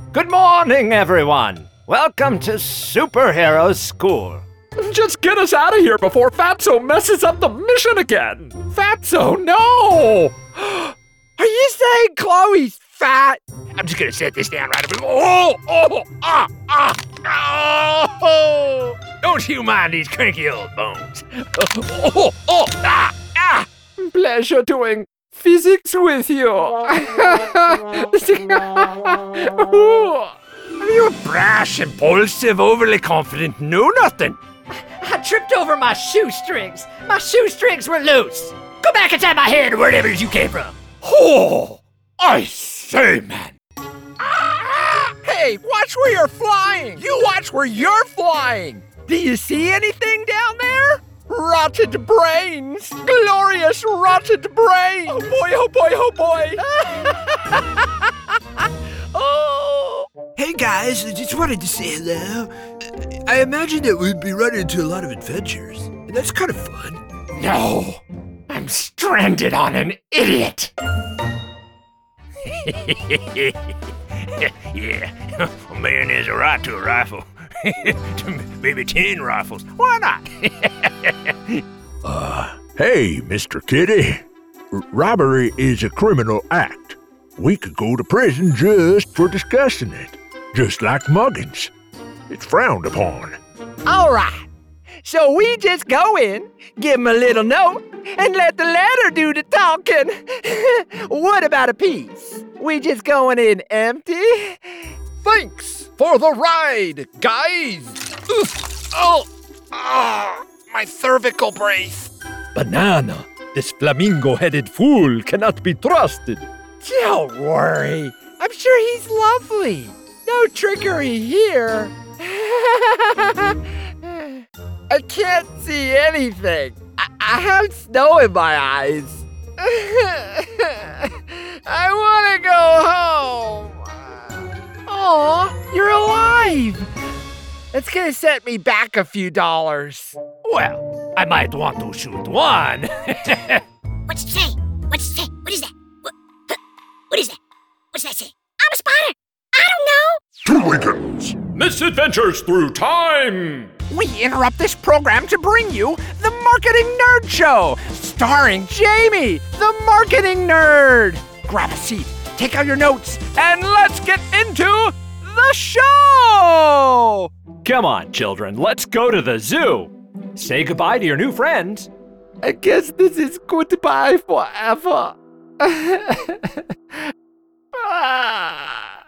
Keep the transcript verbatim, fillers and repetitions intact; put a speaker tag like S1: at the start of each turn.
S1: Good morning, everyone. Welcome to Superhero School.
S2: Just get us out of here before Fatso messes up the mission again! Fatso, no!
S3: Are you saying Chloe's fat?
S4: I'm just gonna set this down right away. Oh, oh, ah, ah, oh! Don't you mind these cranky old bones. Oh, oh, ah, ah!
S3: Pleasure doing physics with you.
S4: Are you a brash, impulsive, overly confident know-nothing?
S1: I tripped over my shoestrings. My shoestrings were loose. Go back and tie my hair to wherever you came from.
S4: Oh, I say, man.
S3: Hey, watch where you're flying. You watch where you're flying. Do you see anything down there? Rotted brains! Glorious rotted brains!
S2: Oh boy, oh boy, oh boy!
S3: Oh!
S5: Hey guys, I just wanted to say hello. I imagine that we'd be running into a lot of adventures, and that's kind of fun.
S4: No, I'm stranded on an idiot. Yeah, a man has a right to a rifle. Maybe ten rifles. Why not?
S6: uh, hey, Mister Kitty. R- robbery is a criminal act. We could go to prison just for discussing it. Just like muggings. It's frowned upon.
S3: All right. So we just go in, give him a little note, and let the letter do the talking. What about a piece? We just going in empty?
S2: Thanks for the ride, guys!
S4: Oof. Oh, oh, my cervical brace.
S2: Banana, this flamingo-headed fool cannot be trusted.
S3: Don't worry. I'm sure he's lovely. No trickery here. I can't see anything. I, I have snow in my eyes. I want to go home. Aw, you're alive. That's gonna set me back a few dollars.
S4: Well, I might want to shoot one.
S7: What's it say? What's it say? What is that? What, huh, what is that? What's that say? I'm a spider. I don't know.
S6: Two Wiggins.
S2: Misadventures through time.
S3: We interrupt this program to bring you the Marketing Nerd Show, starring Jamie, the marketing nerd. Grab a seat, take out your notes, and let's get into the show!
S1: Come on, children, let's go to the zoo. Say goodbye to your new friends.
S3: I guess this is goodbye forever. Ah.